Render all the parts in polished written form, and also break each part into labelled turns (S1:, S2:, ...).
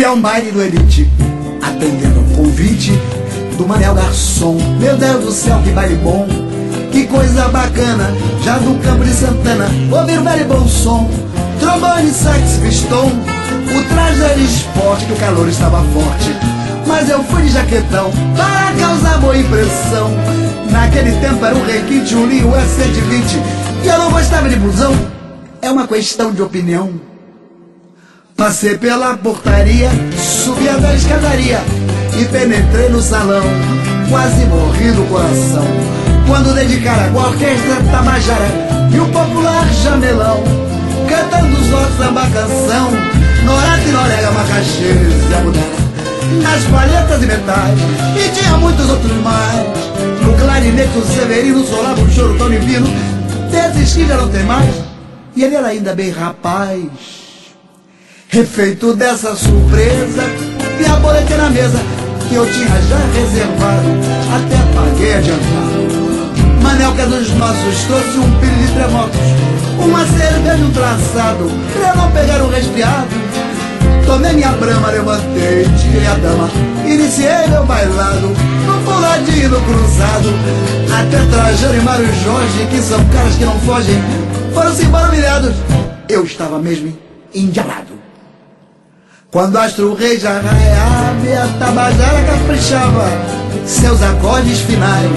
S1: ao baile do Elite, atendendo ao convite do Manel Garçom. Meu Deus do céu, que baile bom, que coisa bacana, já do Campo de Santana, ouvir o velho e bom som, trombone, sax, pistão, o traje era esporte, que o calor estava forte, mas eu fui de jaquetão para causar boa impressão. Naquele tempo era um requinte, um Linho S120, e eu não gostava de blusão, é uma questão de opinião. Passei pela portaria, subi até a escadaria e penetrei no salão, quase morri do coração, quando dedicaram a orquestra Tabajara e o popular Jamelão, cantando os votos da canção, Norata e Norega, Macaxeira e Zé Mudara, nas palhetas e metais, e tinha muitos outros mais. No clarinete o Severino solava um choro tão divino, desses que já não tem mais, e ele era ainda bem rapaz. Refeito dessa surpresa, vi a boleta na mesa, que eu tinha já reservado, até paguei adiantado. Manel, que é dos nossos, trouxe um pilho de tremotos, uma cerveja e um traçado, pra não pegar um resfriado. Tomei minha brama, levantei, tirei a dama, iniciei meu bailado, no puladinho no cruzado. Até Trajano e Mário Jorge, que são caras que não fogem, foram-se embora humilhados. Eu estava mesmo endiabrado. Quando Astro Rei já raiava e a Tabajara caprichava seus acordes finais,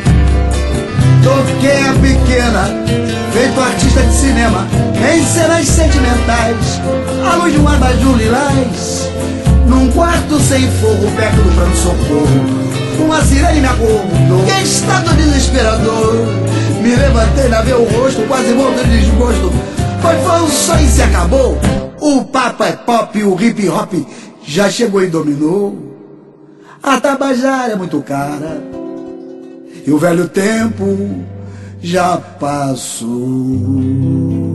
S1: toquei a pequena, feito artista de cinema, em cenas sentimentais, à luz de um abajur lilás, num quarto sem fogo, perto do pronto-socorro, uma sirene me acordou, que estado desesperador. Me levantei, lavei o rosto, quase morto de desgosto, pois foi um sonho e se acabou. O papo é pop, o hip hop já chegou e dominou. A Tabajara é muito cara e o velho tempo já passou.